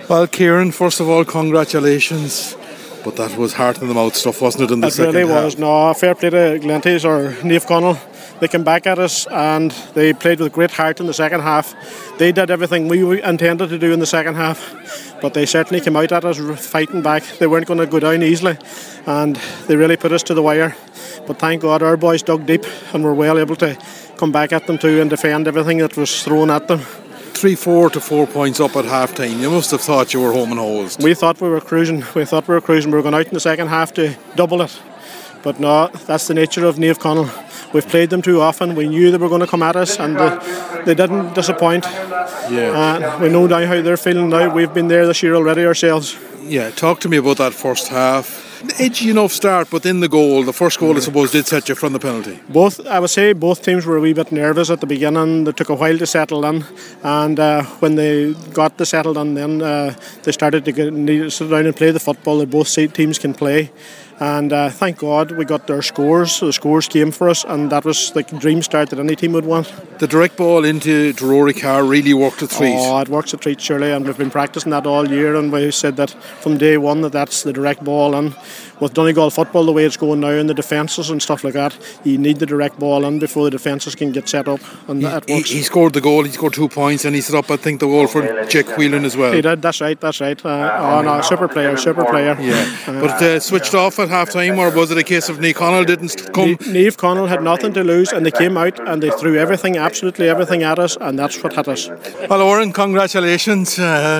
Well, Kieran, first of all, congratulations. But that was heart in the mouth stuff, wasn't it, in the second half? It really was. No, fair play to Glenties or Naomh Conaill. They came back at us and they played with great heart in the second half. They did everything we intended to do in the second half, but they certainly came out at us fighting back. They weren't going to go down easily, and they really put us to the wire. But thank God our boys dug deep and were well able to come back at them too and defend everything that was thrown at them. 3-4 to 4 points up at half time. You must have thought you were home and hosed. We thought we were cruising. We were going out in the second half to double it. But no, that's the nature of Naomh Conaill. We've played them too often. We knew they were going to come at us, and they didn't disappoint. Yeah. We know now how they're feeling now. We've been there this year already ourselves. Yeah, talk to me about that first half. Edgy enough start, but in the first goal, I suppose, did set you from the penalty. I would say both teams were a wee bit nervous at the beginning. They took a while to settle in, and when they got the settled in, then they started to sit down and play the football that both teams can play. And thank God we got their scores. So the scores came for us, and that was the dream start that any team would want. The direct ball into Rory Carr really worked a treat. Oh, it works a treat, surely, and we've been practicing that all year, and we said that from day one that's the direct ball. And with Donegal football the way it's going now, and the defences and stuff like that, you need the direct ball in before the defences can get set up, and that works. He scored the goal. He scored 2 points, and he set up, I think, the goal for Jake Whelan as well. He did. That's right. Super player. Yeah, but switched off at half time, or was it a case of Naomh Conaill didn't come? Naomh Conaill had nothing to lose, and they came out and they threw absolutely everything at us, and that's what hit us. Well, Oren, congratulations.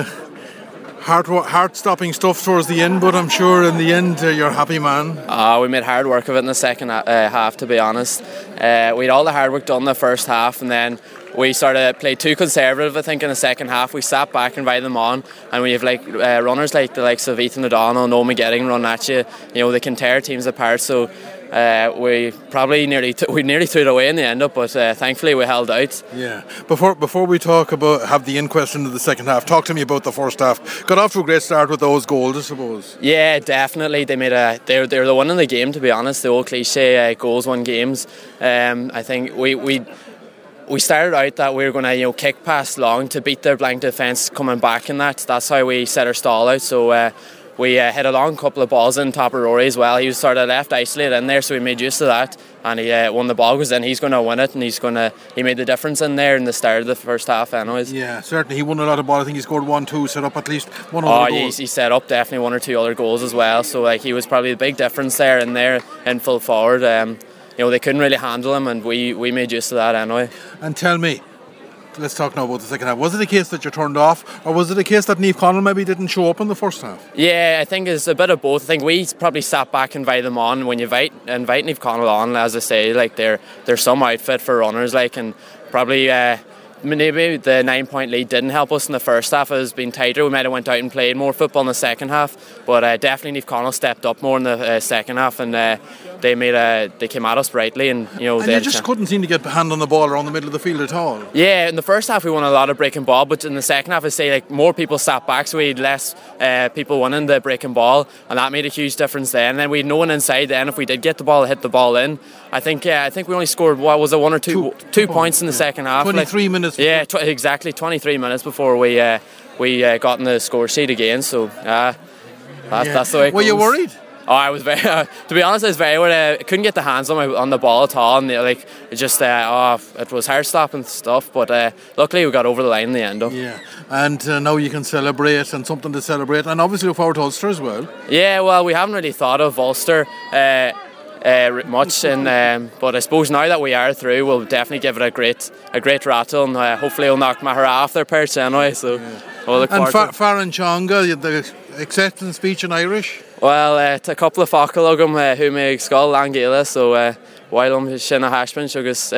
Heart-stopping stuff towards the end, but I'm sure in the end you're a happy man. We made hard work of it in the second half, to be honest. We had all the hard work done in the first half, and then we played too conservative, I think, in the second half. We sat back and invited them on, and we have runners like the likes of Ethan O'Donnell and Noel McGetting run at you. They can tear teams apart, so we probably nearly threw it away in the end up, but thankfully we held out. Yeah. Before we have the inquest into the second half, talk to me about the first half. Got off to a great start with those goals, I suppose. Yeah, definitely. They're the one in the game, to be honest. The old cliche, goals won games. I think we started out that we were going to kick past long to beat their blank defence coming back, and that's how we set our stall out. So we hit a long couple of balls in top of Rory as well. He was sort of left isolated in there, so we made use of that, and when the ball was in, he's going to win it, and he made the difference in there in the start of the first half anyways. Yeah, certainly he won a lot of ball. I think he scored 1-2, set up at least one other goal. He set up definitely 1 or 2 other goals as well, so he was probably the big difference there in full forward. They couldn't really handle him, and we made use of that anyway. And tell me, let's talk now about the second half. Was it a case that you turned off, or was it a case that Naomh Conaill maybe didn't show up in the first half? Yeah, I think it's a bit of both. I think we probably sat back and invited them on. When you invite Naomh Conaill on, as I say, they're some outfit for runners, and probably maybe the 9-point lead didn't help us in the first half. It has been tighter. We might have went out and played more football in the second half, but definitely Naomh Conaill stepped up more in the second half, and they came at us brightly, and you just couldn't seem to get a hand on the ball around the middle of the field at all. Yeah, in the first half we won a lot of breaking ball, but in the second half I say more people sat back, so we had less people winning the breaking ball, and that made a huge difference then. And then we had no one inside then. If we did get the ball, hit the ball in. I think we only scored 1 or 2 points in the second half. 23 minutes. Yeah, exactly 23 minutes before we got in the score sheet again. So that's the way it goes. Were you worried? Oh, I was very. To be honest, I was very worried. I couldn't get the hands on the ball at all, and it was hard stopping stuff. But luckily, we got over the line in the end. Yeah, and now you can celebrate, and something to celebrate, and obviously look forward to Ulster as well. Yeah, well, we haven't really thought of Ulster much, but I suppose now that we are through, we'll definitely give it a great rattle, and hopefully we'll knock Mahara off their perch anyway. So we'll look forward to it. Farron Chonga, the acceptance speech in Irish. Well, a couple of Facalogum who may skull Langela, so while I'm Shinna Hashman, Sugus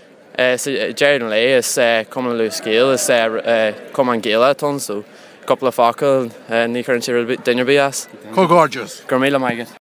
Jared Lay is coming loose scale, is come on Gala ton, so a couple of Facal and the current dinner be as. Gorgeous. Gormila Magat.